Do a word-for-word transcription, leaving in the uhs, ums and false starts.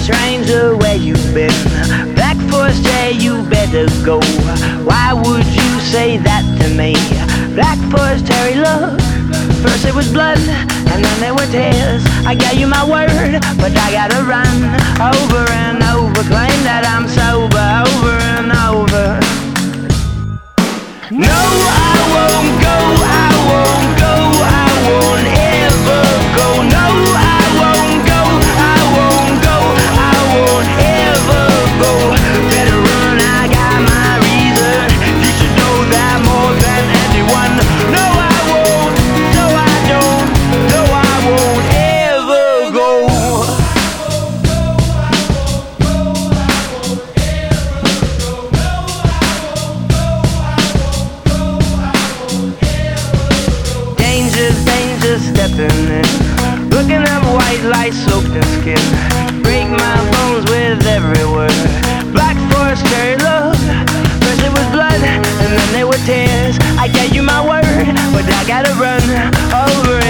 stranger, where you've been. Black Forest J, you better go. Why would you say that to me? Black Forest Terry, look. First it was blood, and then there were tears. I gave you my word, but I gotta run over and over, claim that I'm sober, over and over. No, I won't go, I won't go, I won't ever go. No, I won't go, I won't go, I won't ever go. Better run, I got my reason. You should know that more than anyone. No, I won't, no, I don't, no, I won't ever go. Danger, danger, stepping in. Looking at white light soaked in skin. Break my bones with every word. Black Forest Cherry, look. First it was blood, and then there were tears. I gave you my word, but I gotta run over